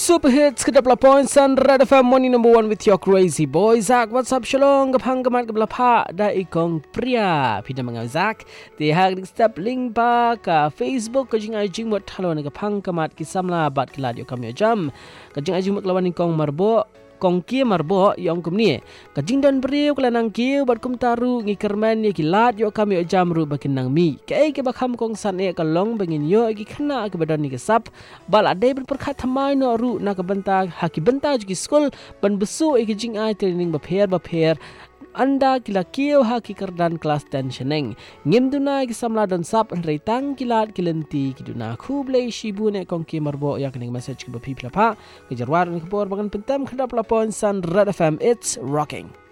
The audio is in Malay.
Super hits kedap la points and Red FM morning number 1 with your crazy boy Zak. What's up shalom gapang gamat gablapa da ikong pria pida mangaw Zak ti hak dik step link pa ka Facebook ka jing ajing mot halo na gapang gamat kisamla bat kiladio kami jam ka jing ajing mot lawan ikong marbo kong kia marbo yang kum ni ka jing dan beriu kala nang kiu bat kum taru ngi kerman ni kilat yo kami jam ru bakin nang mi ke ke bakham kong san e ka long bangin yo ki khna ke badan ni ke sap bal ade ber perkhat thamai no ru na ka banta haki banta ji skul ban besu e ki jing ai training ba pher anda kila kiu haki kerdan kelas dan seneng ngim duna ki samla don sap reitang kilat kilenti ki duna khuble shibu ne kong ki marbo ya kening message ki ba pipla pa ke jarwar ni khbor bangan pentem khadap lapon san Red FM it's rocking.